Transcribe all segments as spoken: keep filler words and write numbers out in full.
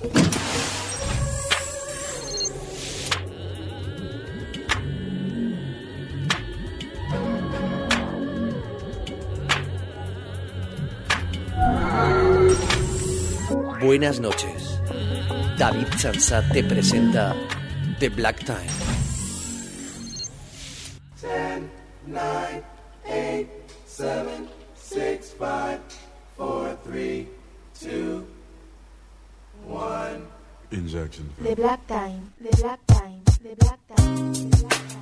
Buenas noches. David Sansat te presenta The Black Time. ten, nine, eight, seven, six, five, four, three, two, one. Injection. The Black Time. The Black Time. The Black Time. The Black Time.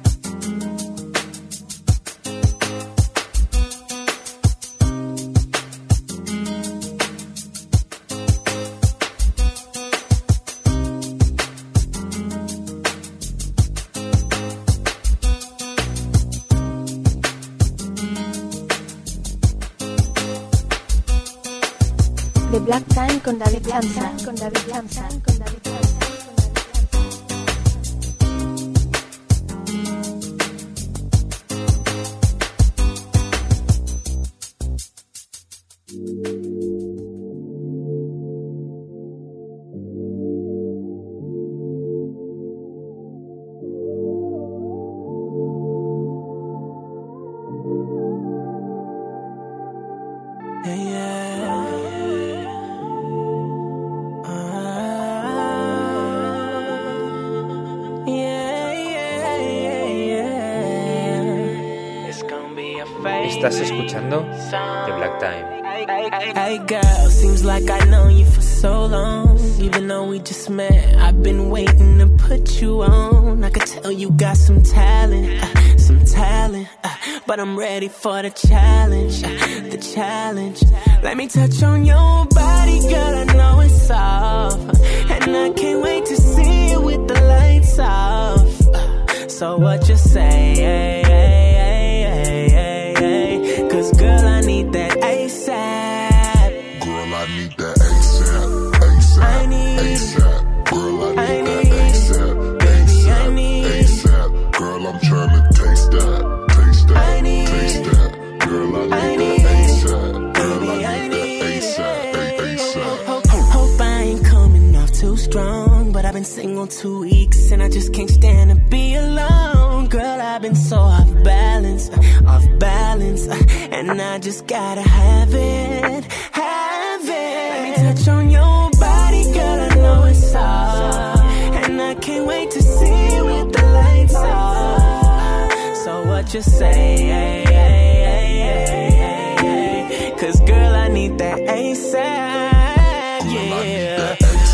The Black Time con David Sansat, con David Sansat, con David Sansat. Estás escuchando The Black Time. Hey girl, seems like I know you for so long. Even though we just met, I've been waiting to put you on. I could tell you got some talent, uh, some talent, uh, but I'm ready for the challenge, uh, the challenge. Let me touch on your body, girl, I know it's soft, and I can't wait to see it with the lights off. Uh, so what you say? Hey, hey, hey, hey, hey, hey. Cause girl, I need that ASAP. Girl, I need that ASAP. ASAP. I need, ASAP. Girl, I need I that need, ASAP. baby, I ASAP. need, ASAP. Girl, I'm trying to taste that. Taste that. I need, taste that. Girl, I need, I that need, ASAP. Girl, baby, I I need need, that ASAP. ASAP. Hope, hope I ain't coming off too strong, but I've been single two weeks and I just can't stand to be alone. Girl, I've been so off balance, off balance, and I just gotta have it, have it. Let me touch on your body, girl, I know it's soft, and I can't wait to see it with the lights off. So what you say? Hey, hey, hey, hey, hey, hey. Cause girl, I need that ASAP. Yeah.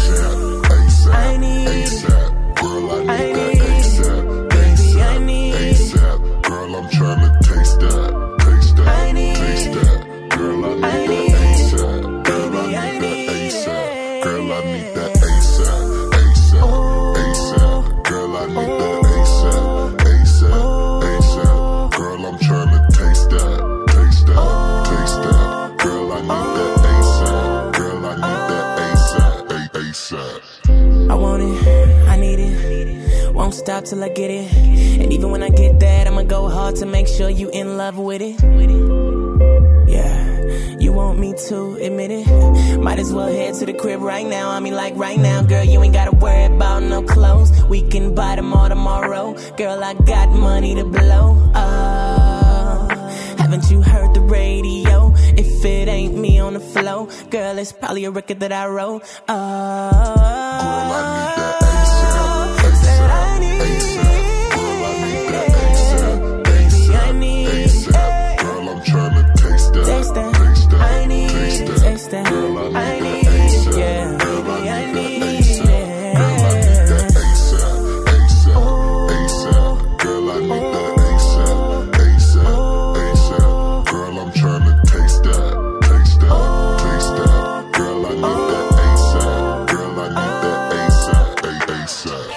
I need, ASAP. Girl, I need I that need, ASAP. baby, I ASAP. need, ASAP. Girl, I'm trying to taste that. Taste that. I need, taste that. Girl, I need I that need, ASAP. Girl, baby, I I need need, that ASAP. Girl, I need that ASAP. ASAP. oh, ASAP. Girl, I need oh, that ASAP. ASAP. ASAP. Girl, I'm trying to taste that. Taste that. Taste that. Girl, I need that ASAP. Girl, I need that ASAP. A- ASAP. I want it, I need it, won't stop till I get it. And even when I get that, I'ma go hard to make sure you in love with it. Yeah, you want me to admit it? Might as well head to the crib right now. I mean like right now, girl, you ain't gotta worry about no clothes. We can buy them all tomorrow. Girl, I got money to blow. Oh, haven't you heard the radio? If it ain't me on the flow, girl, it's probably a record that I wrote. Oh, Girl, I need that ASAP. said I need, ASAP. Girl, I need that ASAP. ASAP. I need, ASAP. Girl, I'm trying to taste that. taste that. Taste that. I need, taste that. taste that. Girl, I need I that need, ASAP. yeah, Girl, baby, I I need need, that ASAP. Girl, I need that ASAP. ASAP. ASAP. Girl, I need that ASAP. ASAP. ASAP. Girl, I'm trying to taste that. Taste that. Taste that. Girl, I need that ASAP. Girl, I need that ASAP. A- ASAP.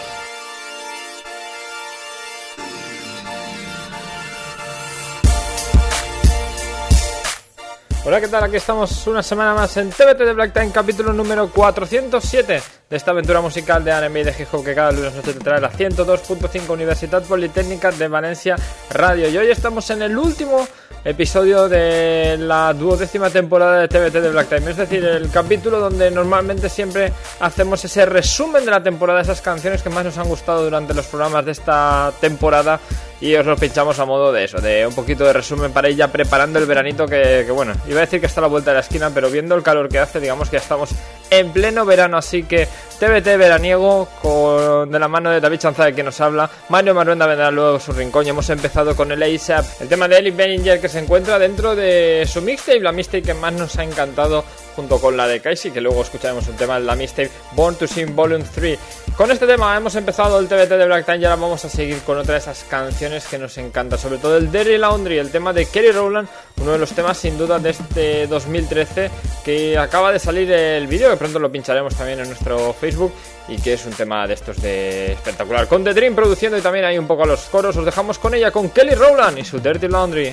Hola, ¿qué tal? Aquí estamos una semana más en T V T de Black Time, capítulo número cuatrocientos siete de esta aventura musical de R and B y de hip hop que cada lunes noche te trae la ciento dos punto cinco Universidad Politécnica de Valencia Radio. Y hoy estamos en el último episodio de la duodécima temporada de T V T de Black Time, es decir, el capítulo donde normalmente siempre hacemos ese resumen de la temporada, esas canciones que más nos han gustado durante los programas de esta temporada, y os lo pinchamos a modo de eso, de un poquito de resumen para ir ya preparando el veranito que, que bueno, iba a decir que está a la vuelta de la esquina, pero viendo el calor que hace, digamos que ya estamos en pleno verano, así que T V T veraniego con, de la mano de David Chanza, de quien nos habla. Mario Maruenda vendrá luego a su rincón y hemos empezado con el A S A P, el tema de Ellie Benninger, que se encuentra dentro de su mixtape, la mixtape que más nos ha encantado junto con la de Casey, que luego escucharemos un tema de la mixtape Born to Sing Volume tres. Con este tema hemos empezado el T V T de Black Time y ahora vamos a seguir con otra de esas canciones que nos encanta, sobre todo el Dirty Laundry, el tema de Kelly Rowland, uno de los temas sin duda de este dos mil trece, que acaba de salir el vídeo, que pronto lo pincharemos también en nuestro Facebook, y que es un tema de estos de espectacular, con The Dream produciendo y también hay un poco a los coros. Os dejamos con ella, con Kelly Rowland y su Dirty Laundry.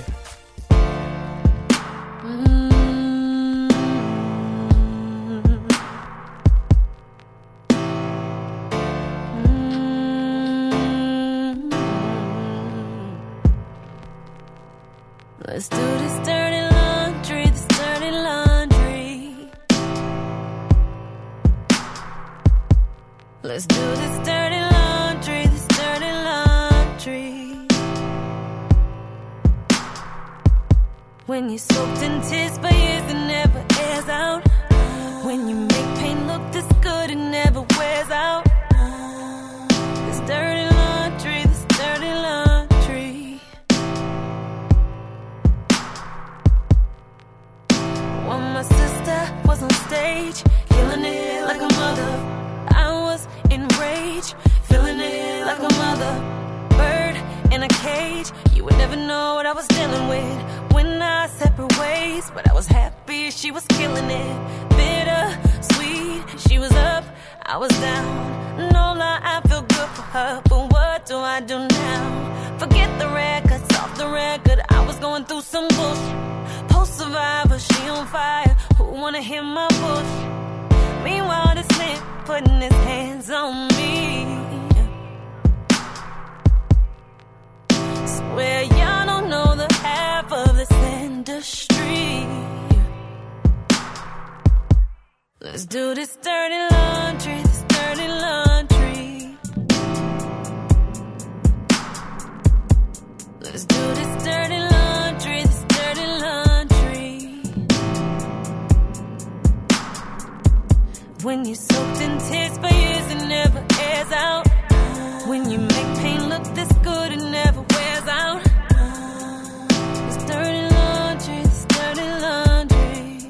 Let's do this dirty laundry, this dirty laundry. Let's do this dirty laundry, this dirty laundry. When you're soaked in tears for years, it never airs out. When you make pain look this good, it never wears out. This dirty laundry, this dirty laundry. When my sister was on stage, killing it like a mother, I was enraged, feeling it like a mother. Bird in a cage, you would never know what I was dealing with when I separate ways. But I was happy she was killing it. Bitter, sweet, she was up, I was down. No lie, I feel good for her, but what do I do now? Forget the records, off the record, I was going through some bullshit. Post-survivor, she on fire, who wanna hear my bullshit? Meanwhile, this man putting his hands on me. Swear y'all don't know the half of this industry. Let's do this dirty laundry, this dirty laundry. Let's do this dirty laundry, this dirty laundry. When you're soaked in tears for years, it never airs out. When you make pain look this good, it never wears out. This dirty laundry, this dirty laundry.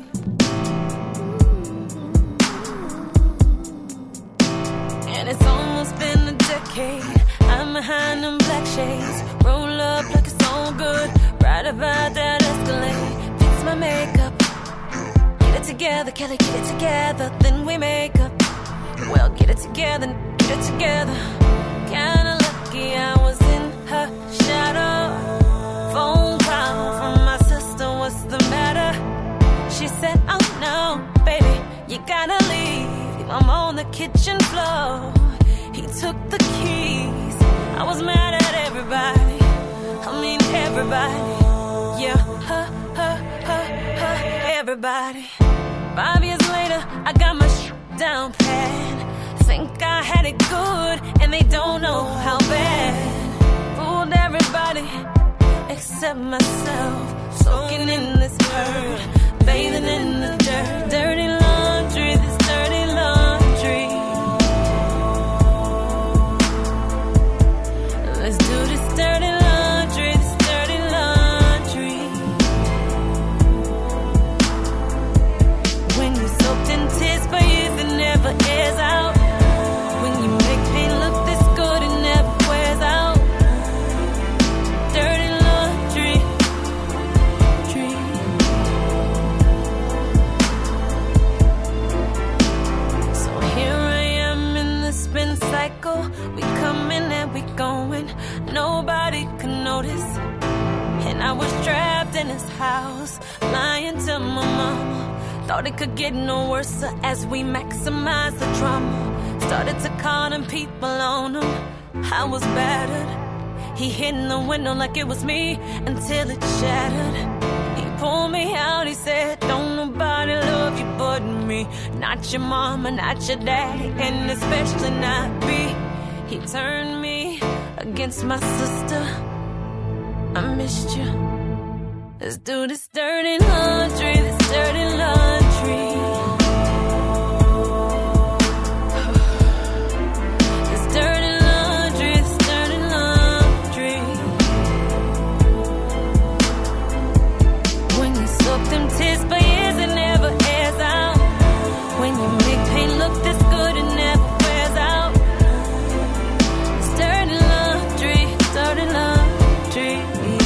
And it's almost been a decade, I'm behind them black shades. Roll up like it's all good, right about that Escalade. Fix my makeup, get it together, Kelly, get it together, then we make up. Well, get it together, get it together. Kinda lucky I was in her shadow. Phone call from my sister, what's the matter? She said, oh no, baby, you gotta leave. I'm on the kitchen floor. He took the keys. I was mad at everybody, I mean everybody. Yeah, her, her, her, her, everybody. Five years later, I got my shit down pat. Think I had it good, and they don't know how bad. Fooled everybody, except myself. Soaking in this hurt, bathing in the dirt. Dirty laundry, this dirty laundry. Let's do this dirty laundry, this dirty laundry. When you're soaked in tears for years, it never airs out. When you make pain look this good, it never wears out. Dirty laundry, tree. So here I am in the spin cycle. We coming and we going, nobody can notice. And I was trapped in this house, lying to my mama. Thought it could get no worse as we maximize the drama. Started to call them people on them. I was battered, He hit in the window like it was me until it shattered. He pulled me out, he said, don't nobody love you but me. Not your mama, not your daddy, and especially not me. He turned me against my sister. I missed you. Let's do this dirty laundry, this dirty laundry. This dirty laundry, this dirty laundry. When you soak them tears for years, it never airs out. When you make pain look this good, it never wears out. This dirty laundry, dirty laundry.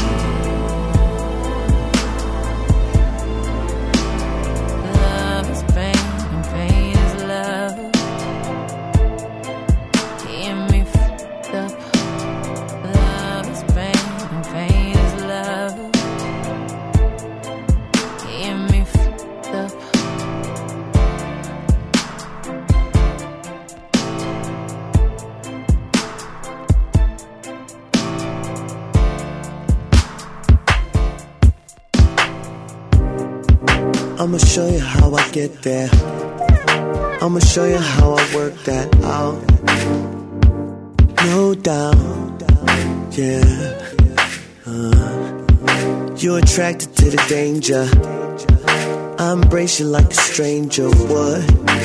I'ma show you how I get there. I'ma show you how I work that out. No doubt, yeah. Uh, you're attracted to the danger. I embrace you like a stranger would,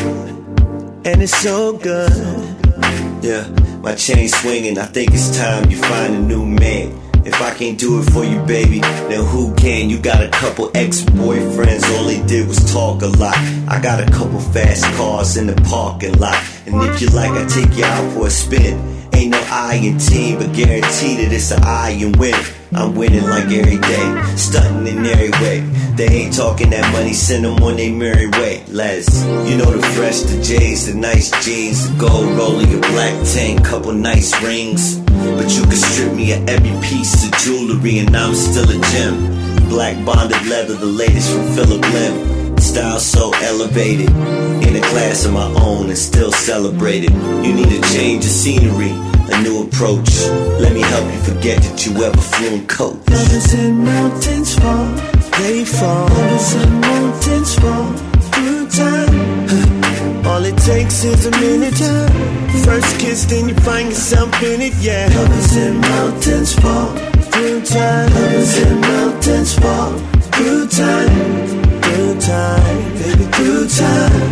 and it's so good. Yeah, my chain swinging. I think it's time you find a new man. If I can't do it for you, baby, then who can? You got a couple ex-boyfriends, all they did was talk a lot. I got a couple fast cars in the parking lot. And if you like, I take you out for a spin. Ain't no I in team, but guarantee that it's an I in winning. I'm winning like every day, stunting in every way. They ain't talking that money, send them on their merry way. Les, you know the fresh, the J's, the nice jeans, the gold roller, your black tank, couple nice rings. But you can strip me of every piece of jewelry and I'm still a gem. Black bonded leather, the latest from Philip Lim. Style so elevated, in a class of my own and still celebrated. You need a change of scenery, a new approach. Let me help you forget that you ever flew in coach. Lovers in mountains fall, they fall. Lovers in mountains fall through time. All it takes is a minute. First kiss, then you find yourself in it, yeah. Lovers in mountains fall through time. Lovers in mountains fall through time. Through time, baby, through time.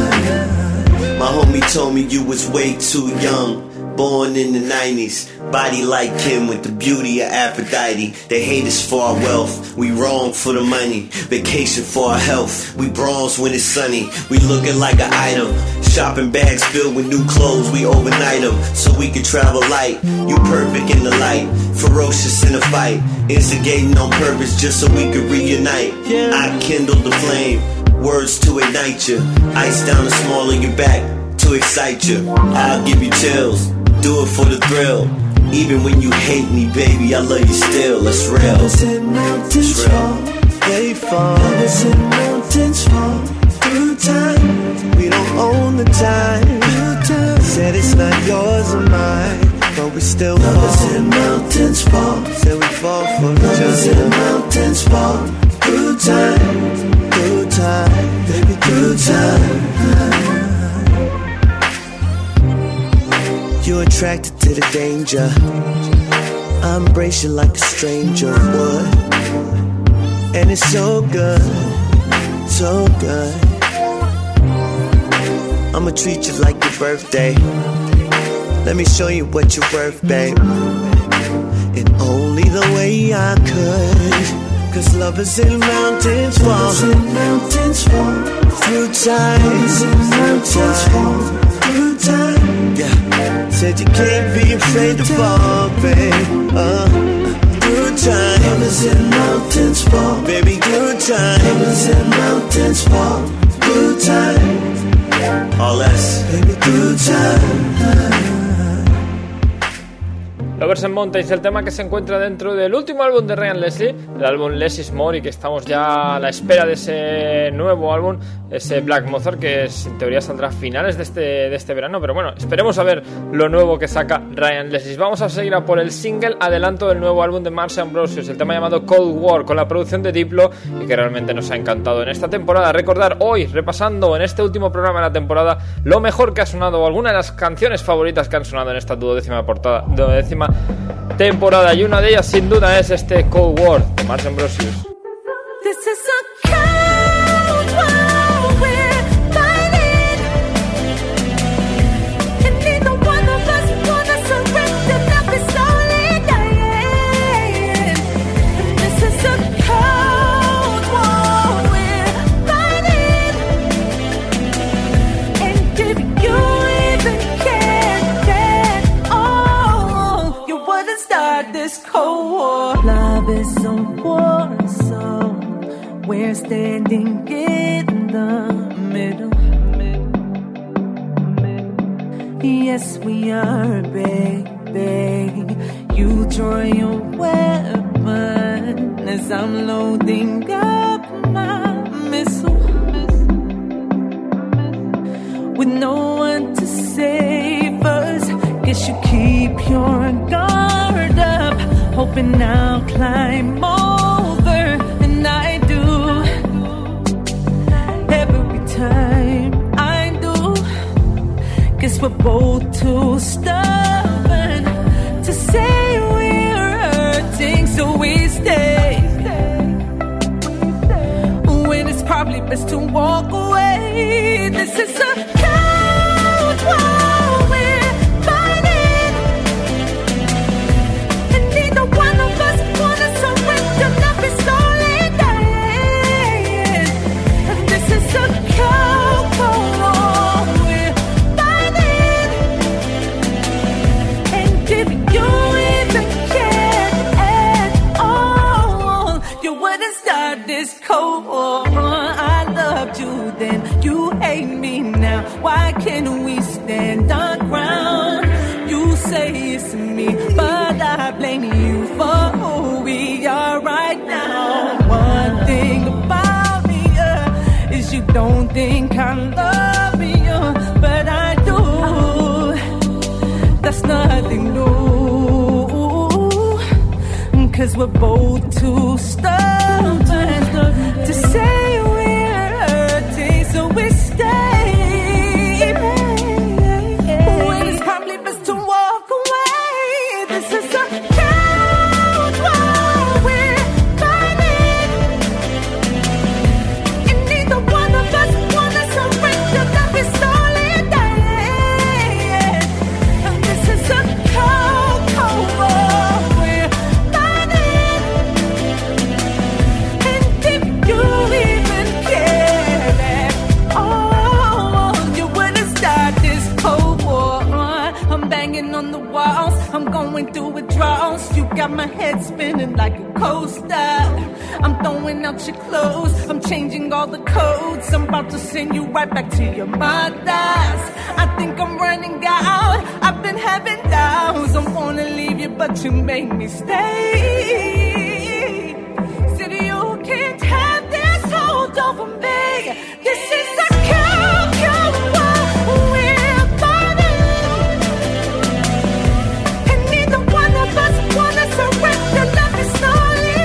My homie told me you was way too young. Born in the nineties, body like him with the beauty of Aphrodite. They hate us for our wealth, we wrong for the money. Vacation for our health, we bronze when it's sunny. We looking like an item, shopping bags filled with new clothes. We overnight them, so we can travel light. You perfect in the light, ferocious in a fight. Instigating on purpose just so we could reunite. I kindle the flame, words to ignite you. Ice down the small of your back to excite you. I'll give you chills, do it for the thrill. Even when you hate me, baby, I love you still. That's real. Lovers in mountains fall, they fall. Lovers in mountains fall through time. We don't own the time. Said it's not yours or mine, but we still fall. Lovers in mountains fall. Said we fall for each other. Lovers in mountains fall through time. Through time, baby, through time. You're attracted to the danger. I embrace you like a stranger would, and it's so good, so good. I'ma treat you like your birthday. Let me show you what you're worth, babe, in only the way I could. Cause lovers in mountains fall, lovers in mountains fall through time. Lovers in mountains fall through time. Yeah, said you can't be afraid to fall, babe. Uh, through time. Lovers in mountains fall, baby, through time. Lovers in mountains fall through time. All that's baby, through time. Lovers and Mountains, el tema que se encuentra dentro del último álbum de Ryan Leslie, el álbum Less is More, y que estamos ya a la espera de ese nuevo álbum, ese Black Mozart, que es, en teoría saldrá a finales de este, de este verano, pero bueno, esperemos a ver lo nuevo que saca Ryan Leslie. Vamos a seguir a por el single adelanto del nuevo álbum de Marsha Ambrosius, el tema llamado Cold War, con la producción de Diplo, y que realmente nos ha encantado en esta temporada. Recordar hoy, repasando en este último programa de la temporada, lo mejor que ha sonado, o alguna de las canciones favoritas que han sonado en esta duodécima, portada, duodécima temporada, y una de ellas sin duda es este Cold War de Marsha Ambrosius. This is a cold war we're fighting, and neither one of us wanna surrender, not be slowly dying. This is a cold war we're fighting, and if you even can't get oh, you wouldn't start this cold war. Love is a war song. We're standing in the middle. Yes, we are, baby. You draw your weapon as I'm loading up my missile. With no one to save us, guess you keep your guard up, hoping I'll climb over, and I do. Every time I do, guess we're both too stubborn to say we're hurting, so we stay when it's probably best to walk away. This is a cold war we're fighting, and neither one of us wanna surrender, not be slowly dying. And this is a cold, cold war we're fighting, and if you even cared at all, you wouldn't start this cold war. I loved you then, you hate me now. Why can't we stand our ground? You say it's me, but I blame you for who we are right now. One thing about me uh, is you don't think I love you, but I do. That's nothing new, 'cause we're both too stubborn to say we're hurting, so we stay when it's probably best to walk away. This is a cold war we're fighting, and neither one of us wanna surrender, that we're slowly dying. And this is a cold, cold war we're fighting, and if you even cared at all, you wouldn't start this cold war. I'm banging on the walls, I'm going through withdrawals. You got my head spinning like a coaster. I'm throwing out your clothes, I'm changing all the codes. I'm about to send you right back to your mothers. I think I'm running out, I've been having doubts. I wanna leave you, but you make me stay. Said you can't have this hold over me. This is a cold, cold war we're fighting, and neither one of us wanna surrender, love is slowly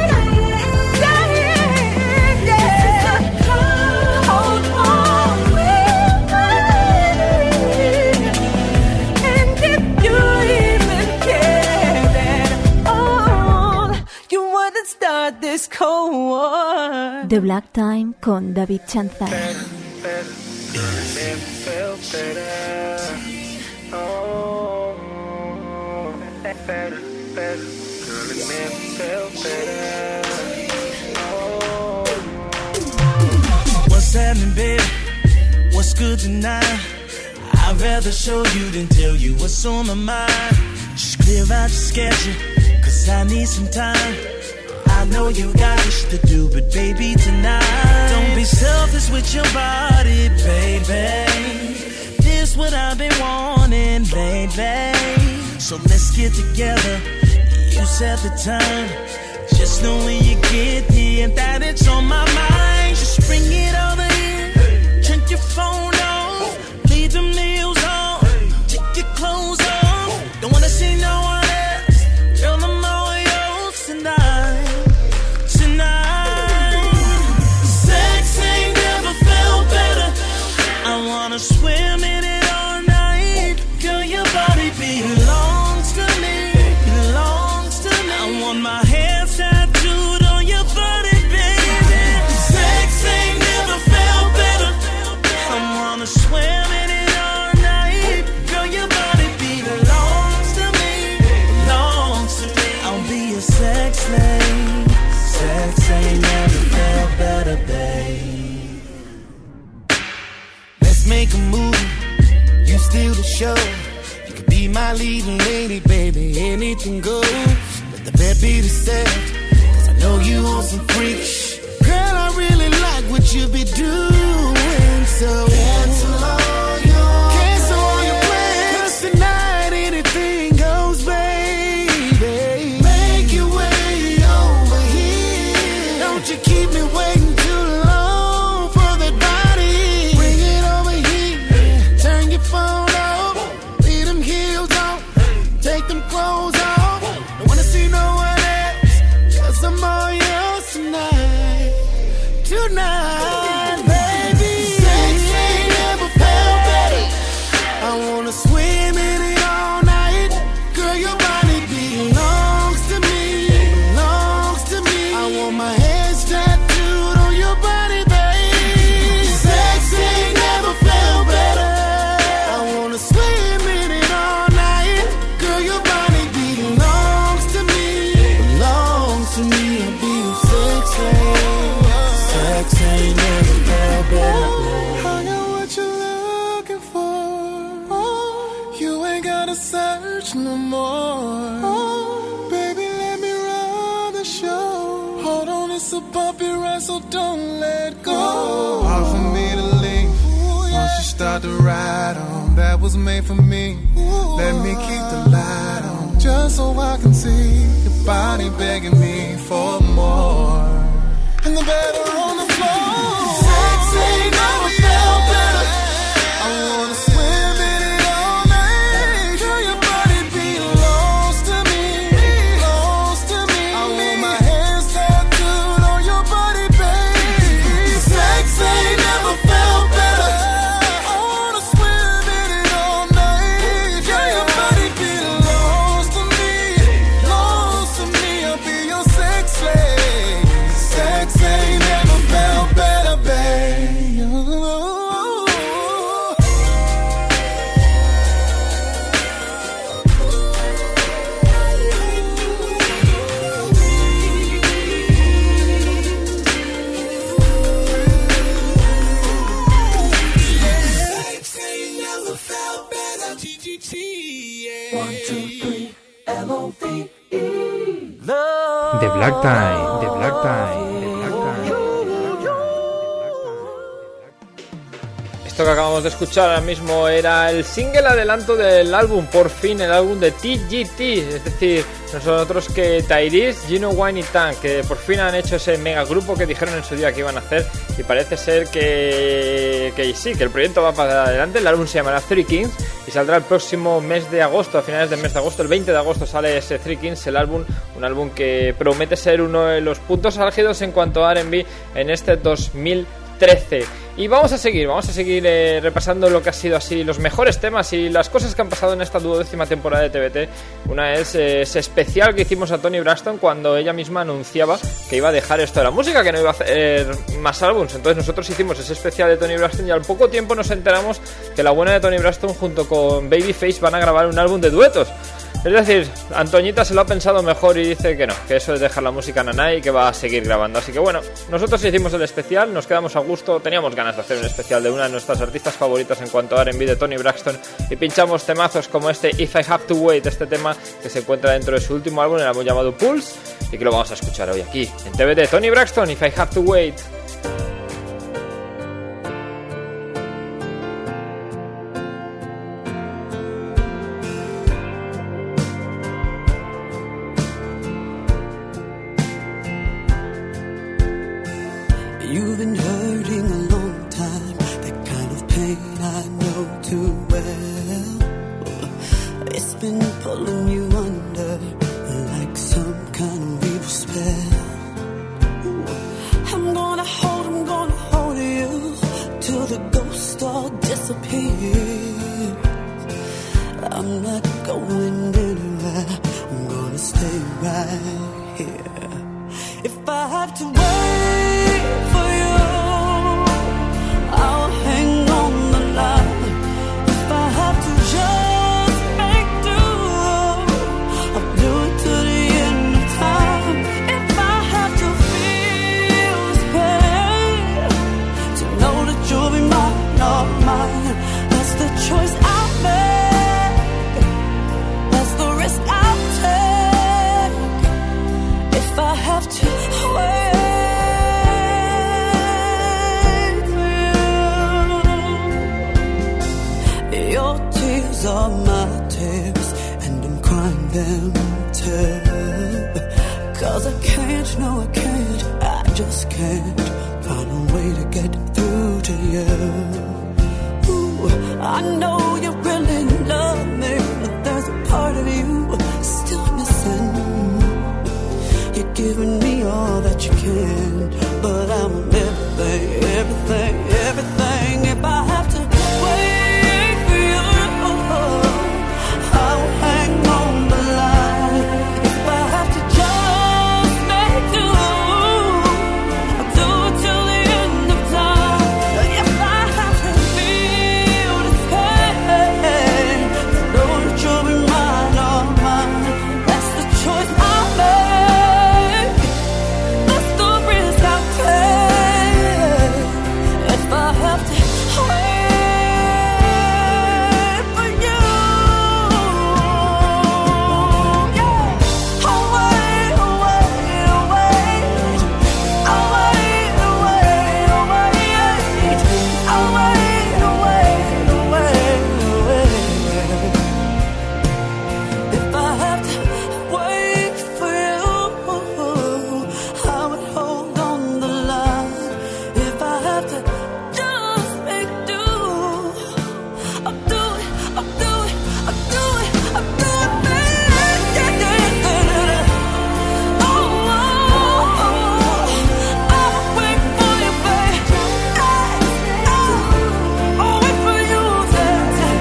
dying. This is a cold, cold war we're fighting, and if you even cared at all, you wouldn't start this cold war. The Black Time con David Chanza. What's happening, baby? What's good tonight? I'd rather show you than tell you what's on my mind. Just clear out your schedule, 'cause I need some time. I know you got shit to do, but baby, tonight, don't be selfish with your body, baby. This what I've been wanting lately. So let's get together, you set the time. Just know when you get here that it's on my mind. Just bring it over here. Turn your phone off. Leave them nails on. Take your clothes off. Don't wanna see no one else. Girl, I'm all yours tonight. Tonight. Sex ain't never felt better. I wanna swim in it all night. Girl, your body belongs to me. Belongs to me. I want my hands tattooed on your body, baby. Sex ain't never felt better. I wanna swim in it all night. Girl, your body belongs to me. Belongs to me. I'll be your sex slave. Sex ain't never felt better, babe. Let's make a movie. You steal the show. You could be my leading lady, baby. Anything goes. Let the bed be the set. Cause I know you want some freaks. Girl, I really like what you be doing. So cancel all your Cancel all your plans. Cause tonight anything goes, baby. Make your way over here. Don't you keep me waiting too long for that body. Bring it over here. Turn your phone off. Leave them heels on. Take them clothes off. Don't wanna see no one else. Cause I'm all yours tonight. Tonight, baby. Sex ain't never felt better. I wanna swim in it all night. Girl, your body belongs to me. Belongs to me. I want my hands tattooed on your body, baby. Sex ain't never felt better. I wanna swim in it all night. Girl, your body belongs to me. Belongs to me. I'll be your sex slave. Sex ain't never felt better. I know what you're looking for. You ain't gotta search no more. Baby, let me run the show. Hold on, it's a bumpy ride, so don't let go. Hard for me to leave. Once you start to ride on, that was made for me. Let me keep the light on, just so I can see your body begging me for more. And the better on the floor. Sex ain't never felt better. I wanna swim in it all night. Girl, your body belongs to me. Belongs to me. I want my hands tattooed on your body, baby. Sex ain't never felt better. I wanna swim in it all night. Girl, your body belongs to me. Belongs to me. I'll be your sex slave. Sex ain't never felt better, babe. Sex ain't never felt better. T G T, yeah. One, two, three, L O V E. Love. The Black Time, The Black Time, The Black Time. Esto que acabamos de escuchar ahora mismo era el single adelanto del álbum, por fin el álbum de T G T, es decir, nosotros que Tyrese, Gino Wine y Tank, que por fin han hecho ese mega grupo que dijeron en su día que iban a hacer, y parece ser que, que sí, que el proyecto va para adelante. El álbum se llamará Three Kings y saldrá el próximo mes de agosto, a finales del mes de agosto, el veinte de agosto sale ese Three Kings, el álbum, un álbum que promete ser uno de los puntos álgidos en cuanto a R and B en este dos mil trece. Y vamos a seguir, vamos a seguir eh, repasando lo que ha sido así los mejores temas y las cosas que han pasado en esta duodécima temporada de T V T. Una es eh, ese especial que hicimos a Toni Braxton cuando ella misma anunciaba que iba a dejar esto de la música, que no iba a hacer más álbums. Entonces nosotros hicimos ese especial de Toni Braxton y al poco tiempo nos enteramos que la buena de Toni Braxton junto con Babyface van a grabar un álbum de duetos. Es decir, Antoñita se lo ha pensado mejor y dice que no, que eso es dejar la música naná y que va a seguir grabando. Así que bueno, nosotros hicimos el especial, nos quedamos a gusto, teníamos ganas de hacer un especial de una de nuestras artistas favoritas en cuanto a R and B de Toni Braxton, y pinchamos temazos como este If I Have to Wait, este tema que se encuentra dentro de su último álbum, el álbum llamado Pulse, y que lo vamos a escuchar hoy aquí en T V T. Toni Braxton, If I Have to Wait. It's been pulling you under like some kind of evil spell. I'm gonna hold, I'm gonna hold you till the ghost all disappears. I'm not going anywhere, I'm gonna stay right here. If I have to wait for you, I'll hang on the line. If I have to just make do, I'll do it to the end of time. If I have to feel this pain, to know that you'll be mine, not mine, that's the choice I'll make, that's the risk I'll take. If I have to wait for you, your tears are my tears, and I'm crying them too. Cause I can't, no I can't, I just can't find a way to get through to you. Ooh, I know you really love me, but there's a part of you still missing. You're giving me all that you can, but I want everything, everything, everything. If I have to wait for you, I'll hang on the line. If I have to just make do, I'll do it till the end of time. If I have to feel this pain, know that you'll be mine, all mine, that's the choice I'll make, that's the risk I'll take. If I have to wait for you, yeah, I'll wait, I'll wait, I'll wait, I'll wait, I'll wait, I'll wait, I'll wait, I'll wait, I'll wait, I'll wait. If I have to wait for you, I would hold on the line. If I have to just make do, I'll do it, I'll do it, I'll do it, I'll do it, baby. Oh, oh, I'll wait for you, baby. I'll wait for you, baby.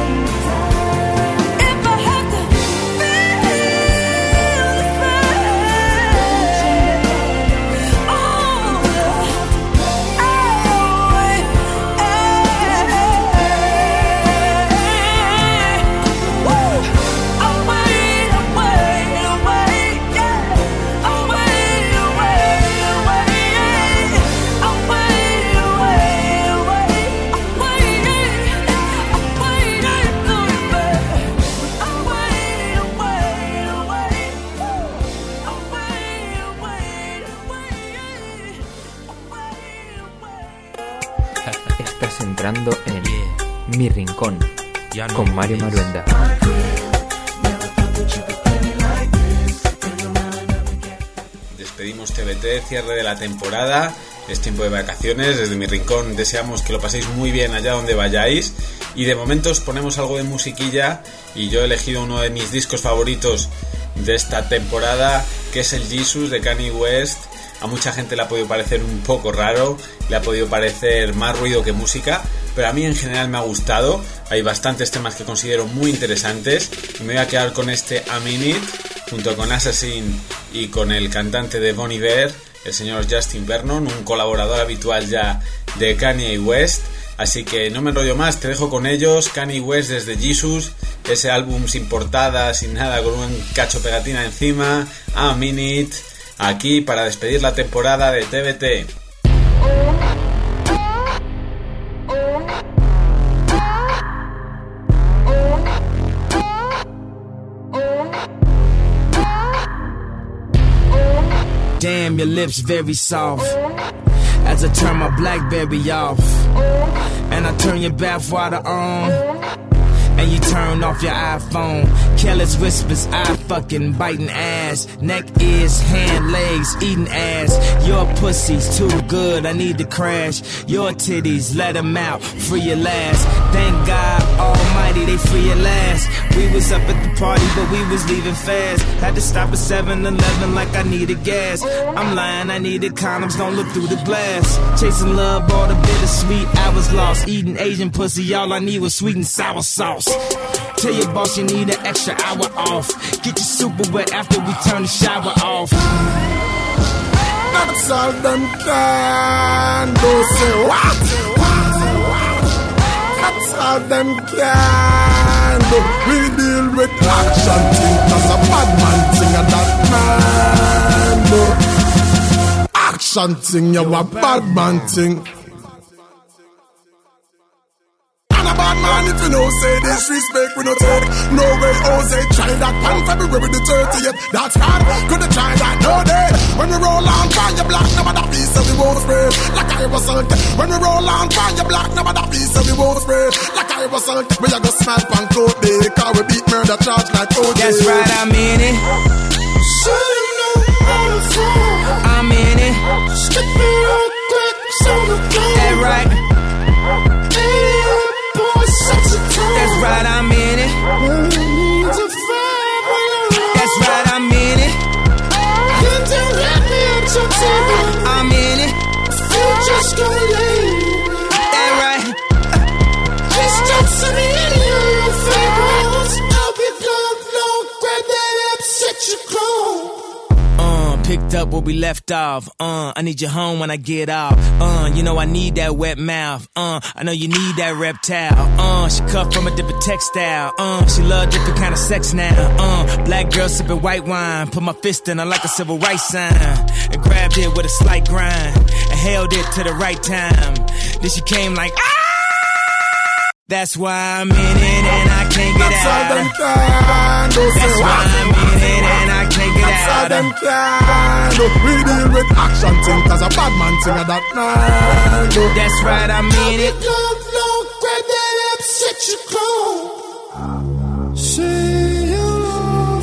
If I have to feel this pain, oh, I'll wait, Woo! I'll wait, I'll wait, I'll wait, yeah. I'll wait, I'll wait, I'll wait, I'll wait, I'll wait, I'll wait, I'll wait, I'll wait, I'll wait, I'll wait, I'll wait, I'll wait, I'll wait, I'll wait. Estás entrando en Mi Rincón con Mario Maruenda. Despedimos T V T, cierre de la temporada, es tiempo de vacaciones. Desde Mi Rincón deseamos que lo paséis muy bien allá donde vayáis, y de momento os ponemos algo de musiquilla, y yo he elegido uno de mis discos favoritos de esta temporada, que es el Jesus de Kanye West. A mucha gente le ha podido parecer un poco raro, le ha podido parecer más ruido que música, pero a mí en general me ha gustado. Hay bastantes temas que considero muy interesantes, y me voy a quedar con este A Minute, junto con Assassin y con el cantante de Bon Iver, el señor Justin Vernon, un colaborador habitual ya de Kanye West. Así que no me enrollo más, te dejo con ellos. Kanye West desde Jesus, ese álbum sin portada, sin nada, con un cacho pegatina encima. A Minute, aquí para despedir la temporada de T V T. Damn, your lips very soft. As I turn my BlackBerry off, and I turn your bath water on, and you turn off your iPhone. Careless whispers, I fucking biting ass. Neck, ears, hand, legs, eating ass. Your pussy's too good, I need to crash. Your titties, let them out, free your last. Thank God almighty, they free your last. We was up at the party, but we was leaving fast. Had to stop at seven eleven like I needed gas. I'm lying, I needed condoms, don't look through the glass. Chasing love, all the bittersweet, I was lost. Eating Asian pussy, all I need was sweet and sour sauce. Tell your boss you need an extra hour off. Get your super wet after we turn the shower off. That's all them can do, say what? That's all them can do. We deal with action thing, cause a bad man thing and that man do. Action thing, you a bad man thing. A bad man if you know say disrespect we no take. No way Jose try that pan February the thirtieth. That's hard, couldn't try that no day. When we roll on find your black number that piece of the won't spray. Like I was salt. When we roll on find your black number that piece of the won't spray. Like I was salt. We a go smell pan coat day. Cause we beat murder charge like O J. That's right, I'm in it. So you know how to fall. I'm in it. Skip it real quick, so the game. That right. That's right, I'm in it. That's right, I'm in it. I'm in it. Just go leave. That right. Just don't send me any of your favorites. I'll be gone, long, grab that up, set your clothes. Picked up where we left off. Uh, I need you home when I get off. Uh, you know I need that wet mouth. Uh, I know you need that reptile. Uh, she cut from a different textile. Uh, she love different kind of sex now. Uh, black girl sipping white wine. Put my fist in her like a civil rights sign. And grabbed it with a slight grind. And held it to the right time. Then she came like, ah! That's why I'm in it and I can't get That's out. That's why I'm in it and I can't get That's out. That's can. We deal with action thing, cause a bad man thing of that man. That's right, I'm in it. Love, love, grab that up, set your clothes. Say your love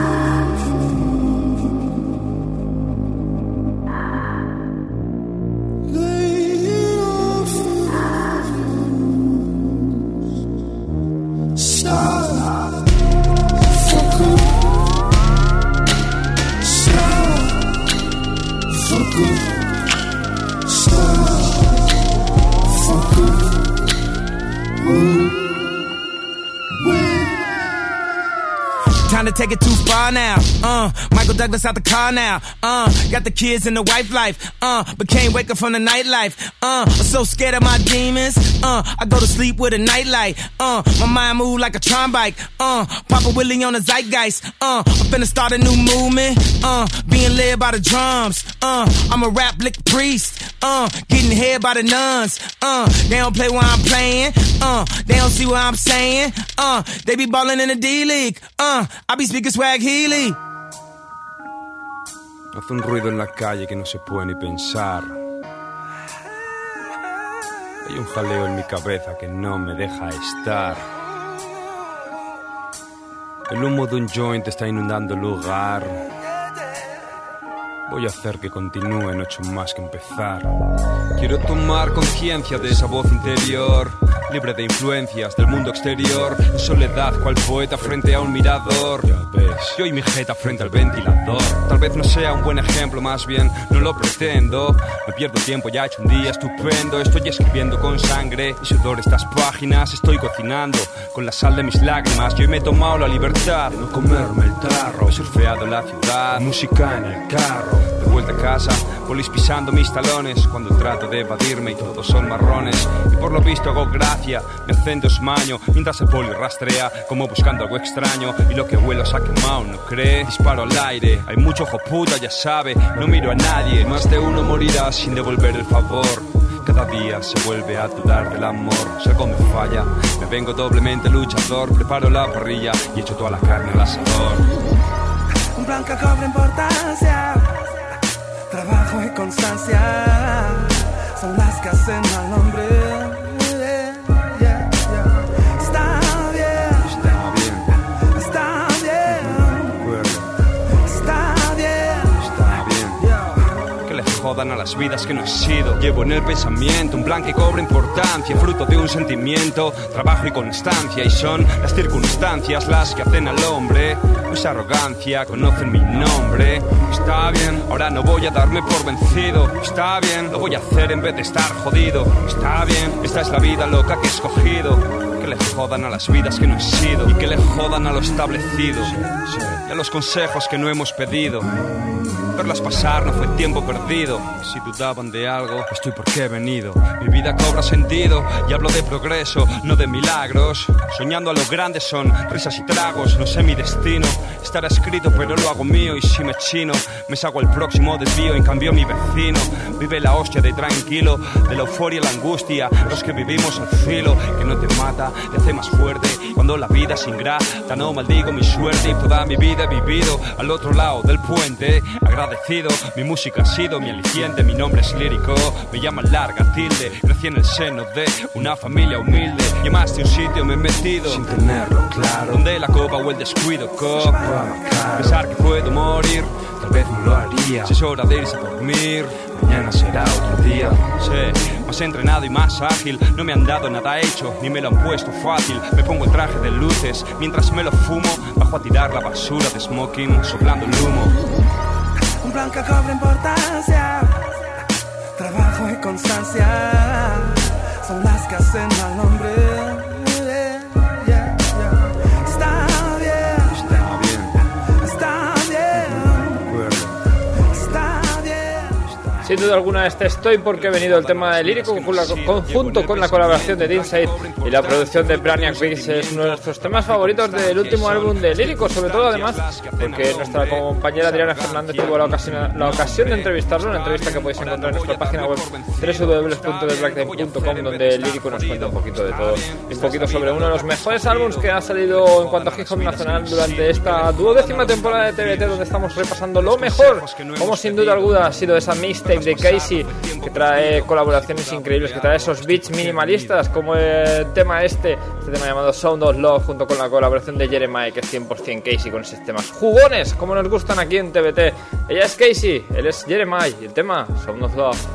forever. Lay it off. Stop. Fuck up. Fuck up, stop, fuck up, ooh, wait. Time to take it too far now. Uh, Michael Douglas out the car now. Uh, got the kids and the wife life. Uh, but can't wake up from the nightlife. Uh, I'm so scared of my demons. Uh, I go to sleep with a nightlight. Uh, my mind move like a tron bike. Uh, Papa Willie on the zeitgeist. Uh, I'm finna start a new movement. Uh, being led by the drums. Uh, I'm a rap lick priest. Uh, getting head by the nuns. Uh, they don't play while I'm playing. Uh, they don't see what I'm saying. Uh, they be ballin' in the D-League. Uh, I be speaking swag Healy. Hace un ruido en la calle que no se puede ni pensar. Hay un jaleo en mi cabeza que no me deja estar. El humo de un joint está inundando el lugar. Voy a hacer que continúe, no he hecho más que empezar. Quiero tomar conciencia de esa voz interior, libre de influencias del mundo exterior, en soledad cual poeta frente a un mirador. Ya ves, yo y mi jeta frente al ventilador. Tal vez no sea un buen ejemplo, más bien no lo pretendo. Me pierdo tiempo, ya he hecho un día estupendo. Estoy escribiendo con sangre y sudor estas páginas. Estoy cocinando con la sal de mis lágrimas. Yo hoy me he tomado la libertad de no comerme el tarro. He surfeado la ciudad, música en el carro. De vuelta a casa, polis pisando mis talones cuando trato de evadirme y todos son marrones. Y por lo visto hago gracia, mi acento es maño, mientras el poli rastrea como buscando algo extraño. Y lo que huelo se ha quemado, ¿no cree? Disparo al aire, hay mucho ojo puta, ya sabe, no miro a nadie. Más de uno morirá sin devolver el favor. Cada día se vuelve a dudar del amor. Si algo me falla, me vengo doblemente luchador. Preparo la parrilla y echo toda la carne al asador. Un plan que cobra importancia, trabajo y constancia son las que hacen al hombre. Yeah, yeah, yeah. Está bien, jodan a las vidas que no he sido. Llevo en el pensamiento un plan que cobra importancia, fruto de un sentimiento, trabajo y constancia. Y son las circunstancias las que hacen al hombre. No es arrogancia, conocen mi nombre. Está bien, ahora no voy a darme por vencido. Está bien, lo voy a hacer en vez de estar jodido. Está bien, esta es la vida loca que he escogido. Que le jodan a las vidas que no he sido y que le jodan a lo establecido y a los consejos que no hemos pedido. Verlas pasar no fue tiempo perdido. Si dudaban de algo, estoy porque he venido. Mi vida cobra sentido y hablo de progreso, no de milagros. Soñando a lo grande son risas y tragos. No sé mi destino, estará escrito pero lo hago mío. Y si me chino, me saco el próximo desvío. En cambio mi vecino vive la hostia de tranquilo, de la euforia y la angustia. Los que vivimos al filo, que no te mata, te hace más fuerte. Cuando la vida es ingrata, no maldigo mi suerte. Y toda mi vida he vivido al otro lado del puente. Agradecido, mi música ha sido mi aliciente. Mi nombre es lírico, me llaman larga tilde. Crecí en el seno de una familia humilde y a más de un sitio me he metido sin tenerlo claro, donde la copa o el descuido copa. Pensar que puedo morir, tal vez no lo haría. Si es hora de irse a dormir, mañana será otro día. Sí, más entrenado y más ágil. No me han dado nada hecho, ni me lo han puesto fácil. Me pongo el traje de luces, mientras me lo fumo. Bajo a tirar la basura de smoking, soplando el humo. Un plan que cobra importancia, trabajo y constancia son las que hacen al hombre. Yeah, yeah, yeah. Está bien, está bien, está bien, está bien. Sin duda alguna este Estoy porque he venido, el tema de lírico con la, conjunto con la colaboración de Dinside y la producción de Brainiac Beats es uno de nuestros temas favoritos del último álbum de lírico, sobre todo además porque nuestra compañera Adriana Fernández tuvo la ocasión, la ocasión de entrevistarlo, una entrevista que podéis encontrar en nuestra página web doble u doble u doble u punto the black time punto com, donde lírico nos cuenta un poquito de todo y un poquito sobre uno de los mejores álbumes que ha salido en cuanto a hip hop nacional durante esta duodécima temporada de T V T, donde estamos repasando lo mejor, como sin duda alguna ha sido esa mixtape de Casey, que trae colaboraciones increíbles, que trae esos beats minimalistas como el tema este, este tema llamado Sound of Love, junto con la colaboración de Jeremiah, que es cien por ciento Casey, con esos temas jugones como nos gustan aquí en T V T. Ella es Casey, él es Jeremiah y el tema Sound of Love.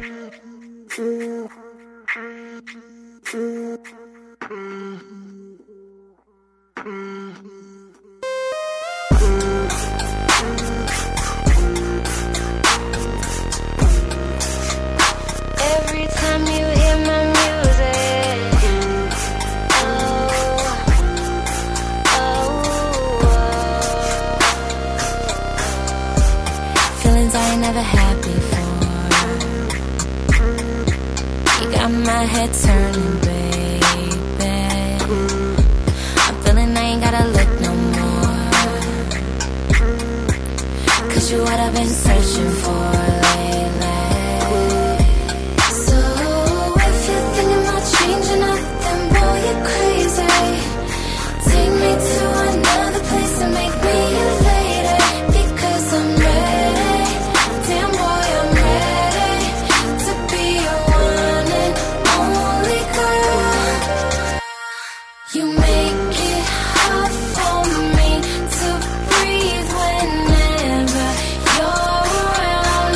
Every time you hear my music, oh, oh, oh. Feelings I ain't never had before. You got my head turning, baby. I'm feeling I ain't gotta look no more, 'cause you what I've been searching for lately. Changing up, then boy, you're crazy. Take me to another place and make me your lady, because I'm ready. Damn boy, I'm ready to be your one and only girl. You make it hard for me to breathe whenever you're around.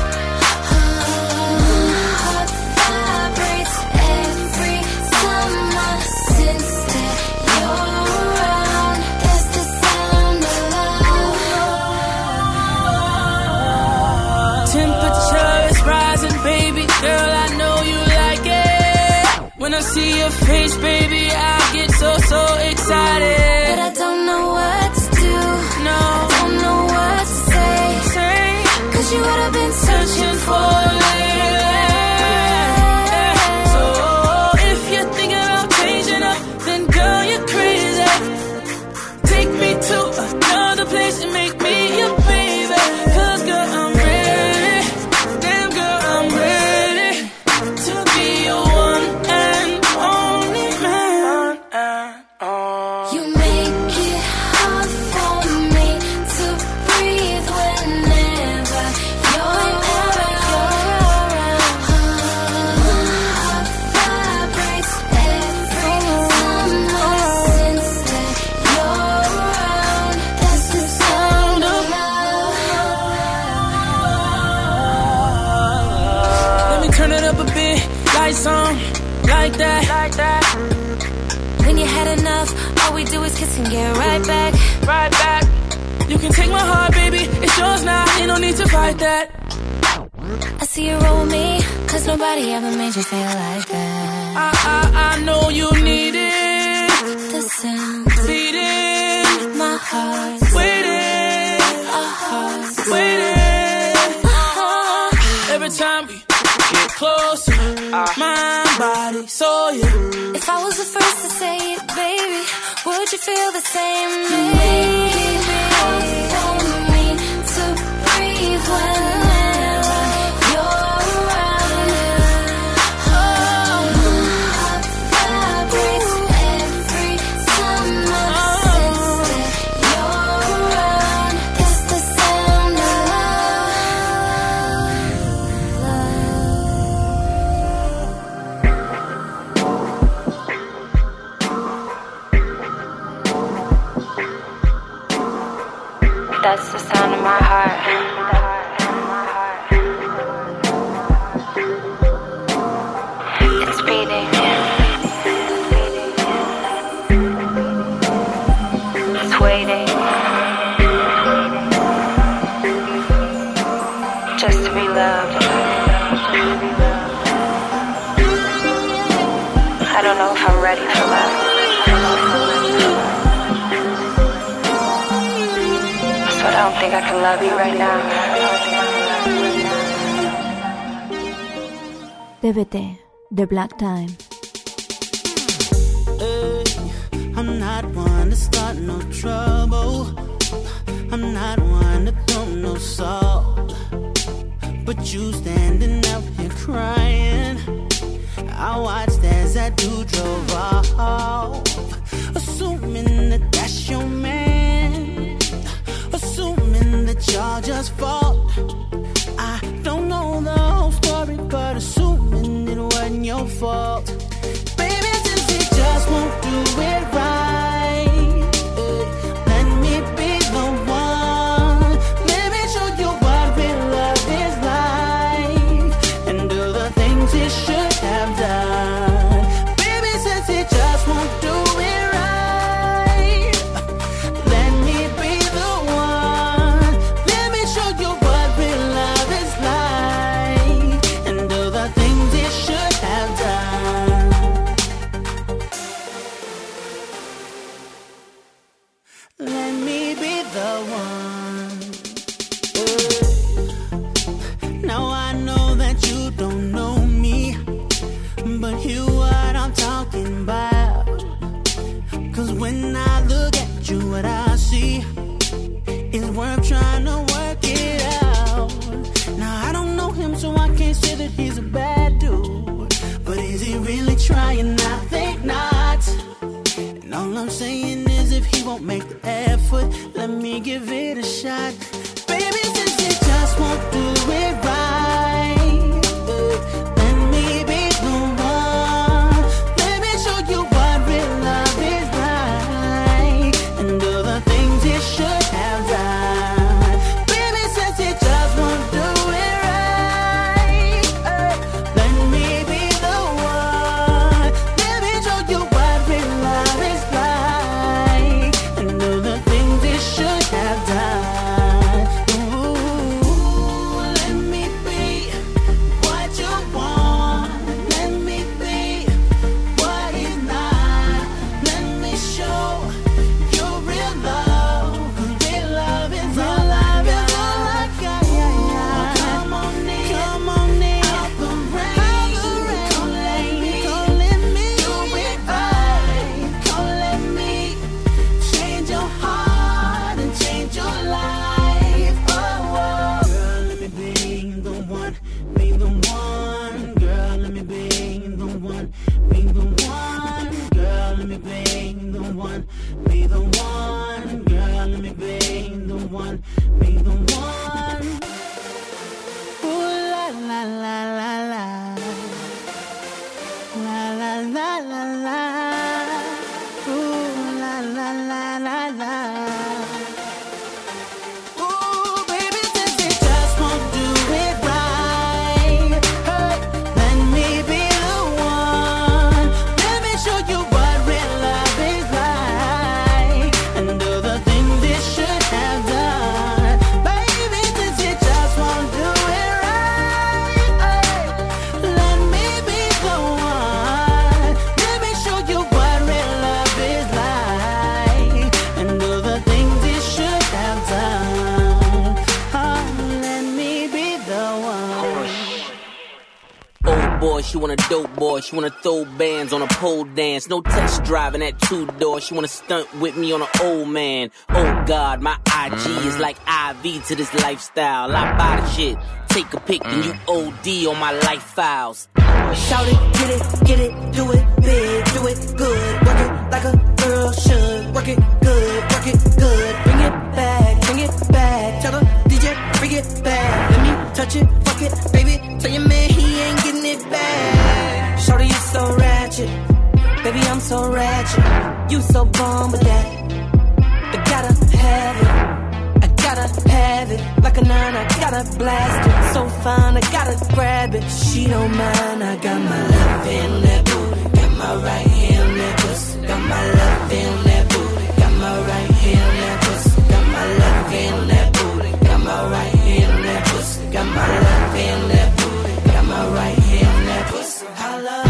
Oh, heart vibrates every time I sense that you're around. That's the sound of love. Temperature is rising, baby girl, I know you like it. When I see your face, baby, I get so, so excited. But I don't know what to do. No, I don't know what to say. say, 'Cause you what I've been searching for lately. So if you're thinking about changing up, then girl, you're crazy. Take me to another place and make me your baby. 'Cause girl, I'm ready. Damn girl, I'm ready to be your one and only man. One and only. we do is kiss and get right back. Right back. You can take my heart, baby, it's yours now, ain't no need to fight that. I see you roll me, cause nobody ever made you feel like that. I, I, I know you need it. The sound beating, my heart waiting, our hearts waiting. uh-huh. Every time we get closer, uh, mind, body, soul, yeah. If I was the first to say it, baby, would you feel the same? Maybe I don't mean to breathe when that's the sound of my heart. It's beating. It's waiting. Just to be loved. I don't know if I'm ready for love. But I don't think I can love you right now. T V T, The Black Time. Hey, I'm not one to start no trouble. I'm not one to throw no salt. But you standing out here crying, I watched as that dude drove off, assuming that that's your man, assuming that y'all just fought. I don't know the whole story, but assuming it wasn't your fault. Baby, since he just won't do it right, let me be the one. Let me show you what real love is like, and do the things he should have done. Baby, since he just won't do it right, let me be the one. Let me show you what real love is like, and do the things he should have done. Let me be the one. Now I know that you don't know me, but hear what I'm talking about. Cause when I look at you, what I see is worth trying to work it out. Now I don't know him, so I can't say that he's a bad dude, but is he really trying? I think not. And all I'm saying is if he won't make the effort, let me give it a shot. Baby, since he just won't do it right, let me be the one. Let me show you what real love is like, and do the things he should have done. Baby, since he just won't do it right, let me be the one. Let me show you what real love is like, and do the things he should have done. Ooh, let me be what you want. Let me be what is not. Let me show you real love. 'Cause real love is all I got. Come on in, come on in. Out the rain, come let me, come let me do it right. Come let me change your heart and change your life. Oh, oh. Girl, let me be the one, be the one. Girl, let me be the one, be the one. Girl, let me be the one, be the one. Girl, let me be the one, be the one. Ooh la la la la la, la la la la la. Ooh la la la la la. Ooh, baby, since he just won't do it right, hey, let me be the one. Let me show you what real love is like. she want a dope boy. She wanna throw bands on a pole dance. No test driving at two door. She wanna stunt with me on an old man. Oh God, my I G mm. is like I V to this lifestyle. I buy the shit, take a pic, mm. and you O D on my life files. Shout it, get it, get it, do it big, do it good. Work it like a girl should. Work it good, work it good. Bring it back, bring it back. Tell the D J, bring it back. Let me touch it, fuck it, baby. Tell your man he ain't getting it back. Shorty, you so ratchet. Baby, I'm so ratchet. You so bomb with that. I gotta have it. I gotta have it. Like a nine, I gotta blast it. So fine, I gotta grab it. She don't mind. I got my left hand on that booty. Got my right hand on that pussy. Got my left hand on that booty. Got my right hand on that pussy. Got my left hand on that booty. Got my right hand on that pussy. Got my left hand on that booty. Got my right hand on that pussy. Holla.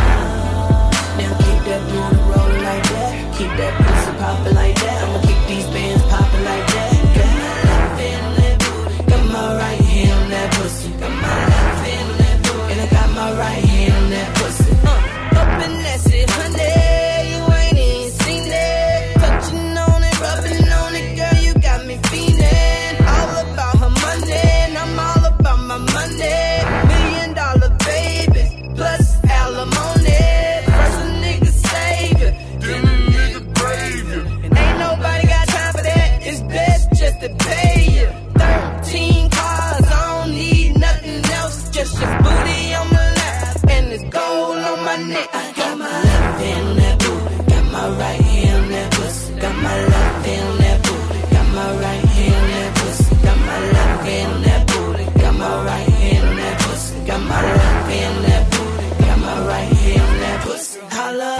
Now keep that booty rolling like that. Keep that pussy popping like that. I'ma keep these bands popping like that. Got my left hand on that booty. Got my right hand on that pussy. Got my left hand on that booty. And I got my right hand on that pussy. Uh, up and that's it, honey. You ain't even seen it. Touching on it, rubbing on it, girl. You got me feeling all about her money. And I'm all about my money. Million dollar baby, plus alimony. First a nigga save you, then a nigga grave you. And ain't nobody got time for that. It's best just to pay you. Thirteen cars, I don't need nothing else. Just your booty on my lap and this gold on my neck. I got my left hand on that booty, got my right hand on that pussy. Got my left hand on that booty, got my right hand on that pussy. Got my left hand on that booty, got my right hand on that pussy. Got my left hand on that booty, got my right hand on that pussy. Holla.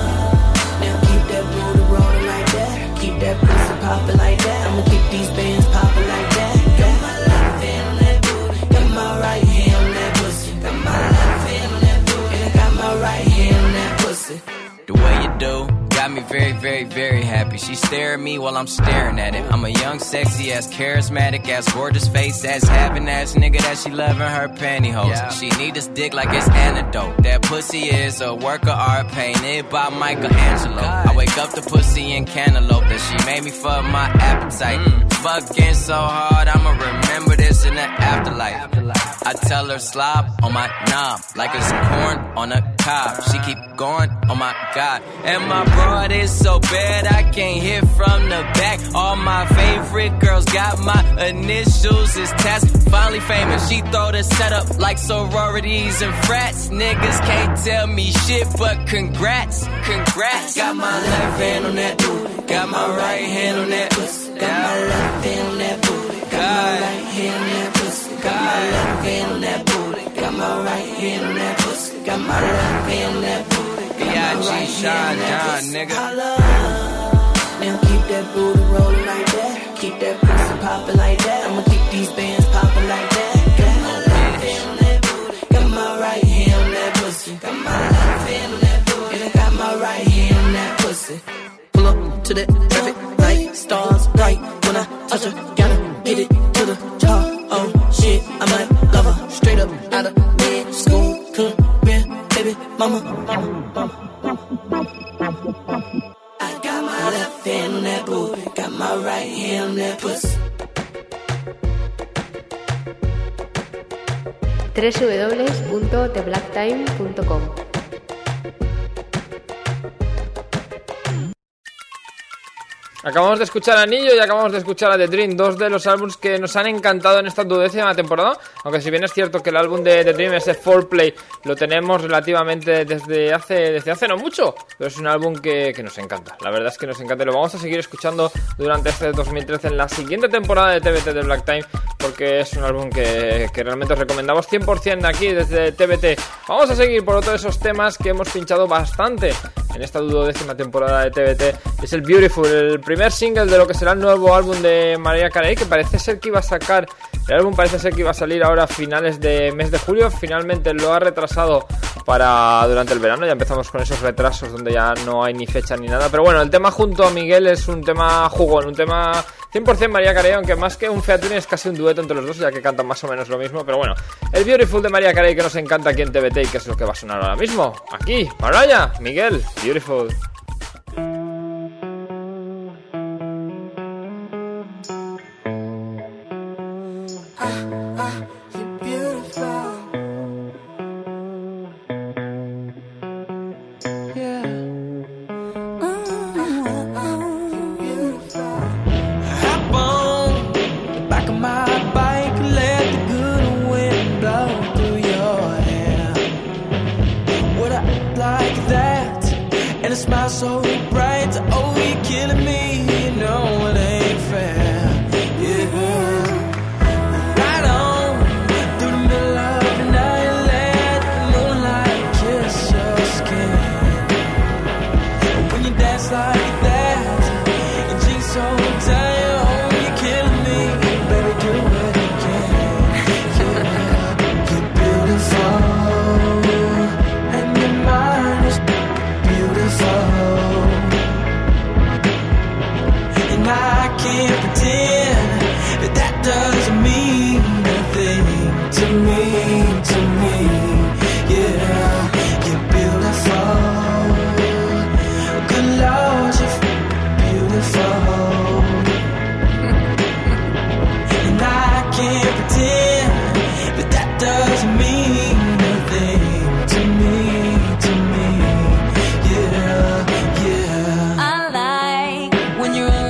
Now keep that booty rolling like that. Keep that pussy popping like that. I'ma keep these bands popping like that. Got my left hand on that booty, got my right hand on that pussy. Got my left hand on that booty, and I got my right hand on that pussy. The way you do got me very, very, very happy. She stare at me while I'm staring at it. I'm a young, sexy ass, charismatic ass, gorgeous face ass, having ass nigga that she loving her pantyhose. Yeah. She need this dick like it's antidote. That pussy is a work of art painted by Michelangelo. God. I wake up the pussy in cantaloupe that she made me fuck my appetite. Mm. Fucking so hard, I'ma remember this in the afterlife. afterlife. I tell her slop on my knob like it's corn on a cob. She keep going, oh my god. And my broad is so bad I can't hit from the back. All my favorite girls got my initials. It's Tess, finally famous. She throw the setup like sororities and frats. Niggas can't tell me shit, but congrats, congrats. Got my left hand on that booty, got my right hand on that pussy. Got my left hand on that booty, got my right hand on that pussy. Got my left hand on that booty, got my right hand on that pussy. Got my left hand on that booty, got my right hand on that pussy. Nigga. Now keep that booty rolling like that. Keep that pussy popping like that. I'ma keep these bands popping like that. Got my left hand on that booty, got my right hand on that pussy. Got my left hand on that booty, and I got my right hand on that pussy. Pull up to that traffic light, stars bright when I touch her. Gotta get it to the top. Oh shit, I might love her. Straight up out of med school, could've been baby mama. I got my left hand on that booty, got my right hand on that pussy. w w w punto the black time punto com. Acabamos de escuchar a Nillo y acabamos de escuchar a The Dream, dos de los álbumes que nos han encantado en esta duodécima temporada. Aunque si bien es cierto que el álbum de The Dream, ese Foreplay, lo tenemos relativamente desde hace desde hace no mucho, pero es un álbum que, que nos encanta. La verdad es que nos encanta y lo vamos a seguir escuchando durante este dos mil trece en la siguiente temporada de T V T de Black Time, porque es un álbum que, que realmente os recomendamos cien por ciento aquí desde T V T. Vamos a seguir por otro de esos temas que hemos pinchado bastante en esta duodécima temporada de T V T. Es el Beautiful, el primer single de lo que será el nuevo álbum de Mariah Carey, que parece ser que iba a sacar, el álbum parece ser que iba a salir ahora a finales de mes de julio. Finalmente lo ha retrasado para durante el verano. Ya empezamos con esos retrasos donde ya no hay ni fecha ni nada. Pero bueno, el tema junto a Miguel es un tema jugón, un tema cien por ciento Mariah Carey, aunque más que un featuring es casi un dueto entre los dos, ya que cantan más o menos lo mismo. Pero bueno, el Beautiful de Mariah Carey que nos encanta aquí en T V T y que es lo que va a sonar ahora mismo. Aquí, Mariah, Miguel, Beautiful. So bright, oh, you're killing me, you know it ain't fair, yeah. Right on, through the middle of the night, let the moonlight kiss your skin. When you dance like that, your jeans so tight, oh, you're killing me, baby, do it again, yeah. You're beautiful, and your mind is beautiful. I can't pretend that that doesn't mean nothing to me, to me, yeah. You're beautiful, good Lord, you're beautiful. And I can't pretend that that doesn't mean nothing to me, to me, yeah, yeah. I like when you're around.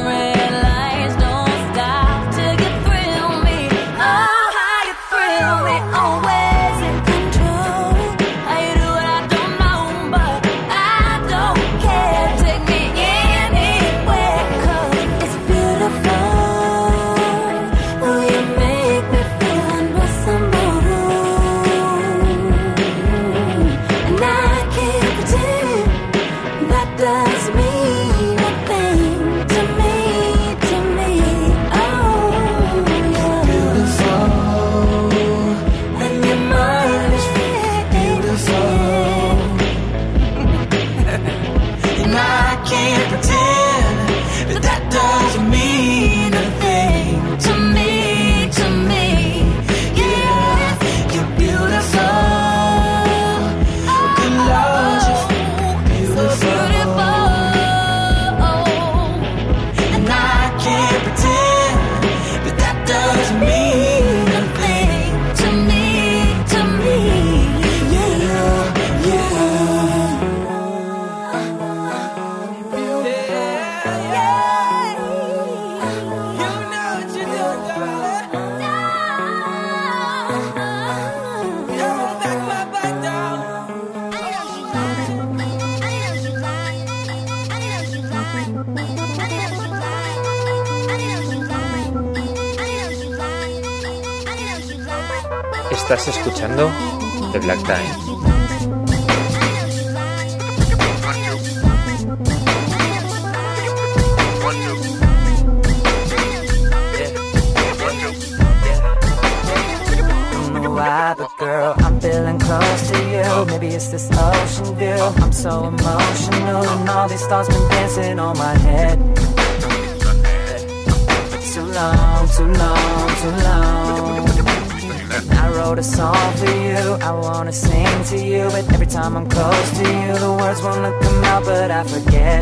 Estás escuchando The Black Time. But girl, I'm feeling close to you. Maybe it's this ocean view. I'm so emotional, and all these thoughts been dancing on my head. Too long, too long, too long. I wrote a song for you, I wanna sing to you, but every time I'm close to you, the words wanna come out, but I forget.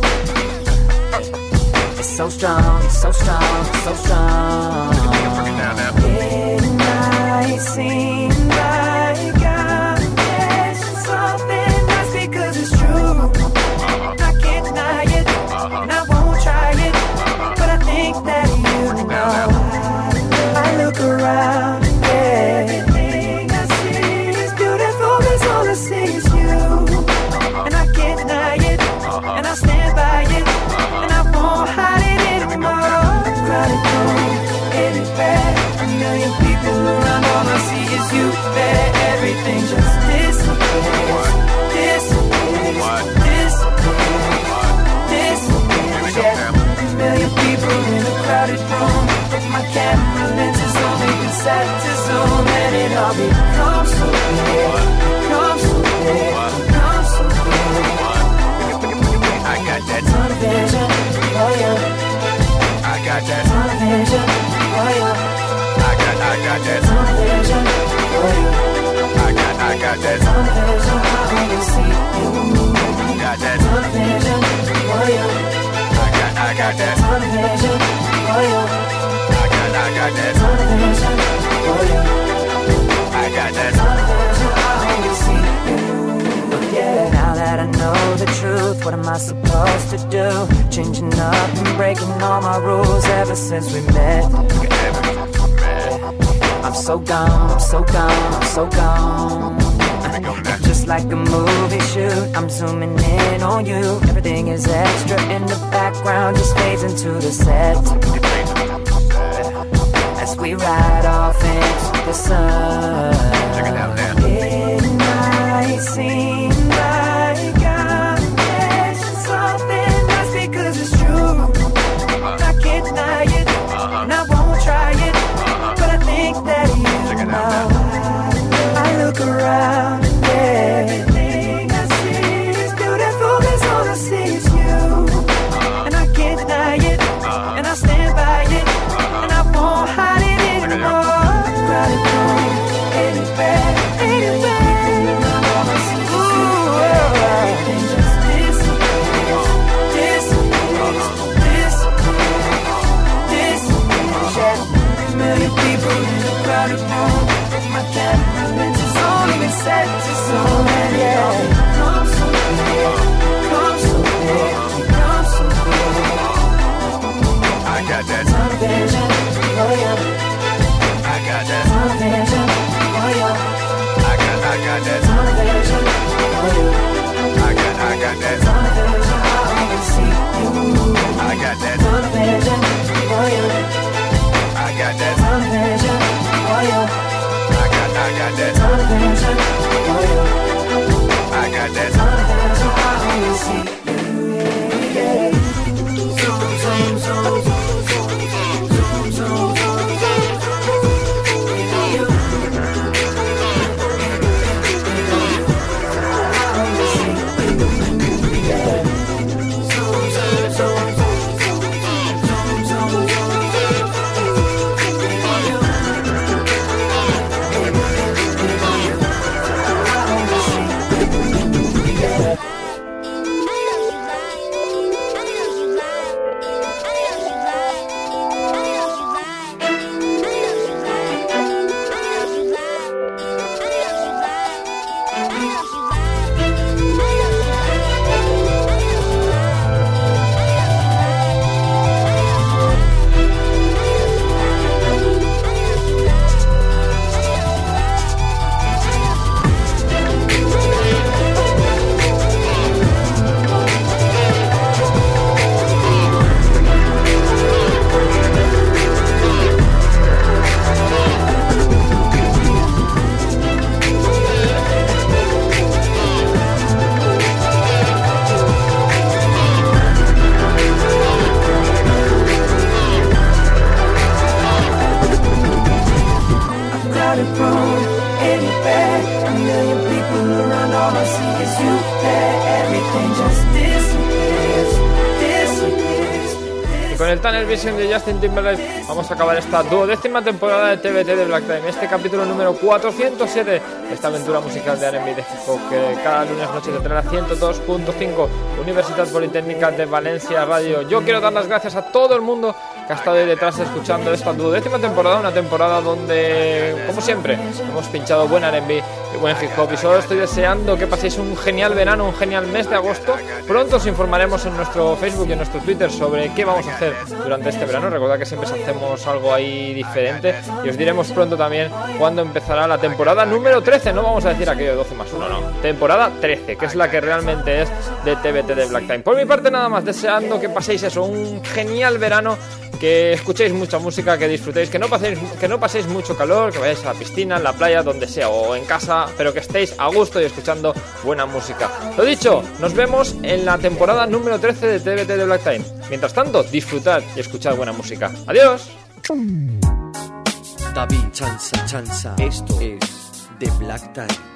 It's so strong, it's so strong, it's so strong. It might seem like I'm missing something nice because it's true. I can't deny it, and I won't try it, but I think that you know. I look around. Everything I see is beautiful, cause all I see is you. And I can't deny it, and I stand by it, and I won't hide it anymore. Crowded room, anywhere, a million people around, all I see is you. got that television, I only see you. Got that television for you. I got, I got that television for you. I got, I got that television for you. I got that television, I only see you. Yeah. Now that I know the truth, what am I supposed to do? Changing up and breaking all my rules ever since we met. I'm so gone, I'm so gone, I'm so gone. Just like a movie shoot, I'm zooming in on you. Everything is extra in the background, just fades into the set. As we ride off into the sun. Midnight seems like I'm missing something. That's because it's true. I can't deny it, and I won't try it. But I think that you know. I look around and everything I see is beautiful, 'cause all I see is you. And I can't deny it, and I stand by it, and I won't hide it anymore. Got it wrong, anywhere, anywhere. Ooh, everything just disappears, disappears, disappears, disappears. Yeah, a million people in a crowded room. My camera lenses only been set to zoom in, yeah. Come so big, come so big, come so big. I got that television for you. I got that television for you. I got, I got that television for you. I got, I got that television, I only see you. I got that television for you. I got that television for you. I got, I got that television for you. I got that television, I only see you. Yeah. Zoom, zoom, zoom, zoom, zoom, zoom, zoom, Vision de Justin Timberlake vamos a acabar esta duodécima temporada de T V T de Black Time, este capítulo número cuatrocientos siete de esta aventura musical de R and B de hip hop que cada lunes noche te trae a ciento dos punto cinco Universidad Politécnica de Valencia Radio. Yo quiero dar las gracias a todo el mundo que ha estado ahí detrás escuchando esta duodécima temporada, una temporada donde, como siempre, hemos pinchado buen R and B y buen hip hop, y solo estoy deseando que paséis un genial verano, un genial mes de agosto. Pronto os informaremos en nuestro Facebook y en nuestro Twitter sobre qué vamos a hacer durante este verano. Recordad que siempre hacemos algo ahí diferente y os diremos pronto también cuándo empezará la temporada número trece. No vamos a decir aquello de doce más uno, no, temporada trece, que es la que realmente es de T V T de Black Time. Por mi parte nada más, deseando que paséis eso, un genial verano, que escuchéis mucha música, que disfrutéis, que no paséis, que no paséis mucho calor, que vayáis a la piscina, en la playa, donde sea, o en casa, pero que estéis a gusto y escuchando buena música. Lo dicho, nos vemos en la temporada número trece de T V T de Black Time. Mientras tanto, disfrutad y escuchad buena música. ¡Adiós! David Chanza, Chanza, esto es The Black Time.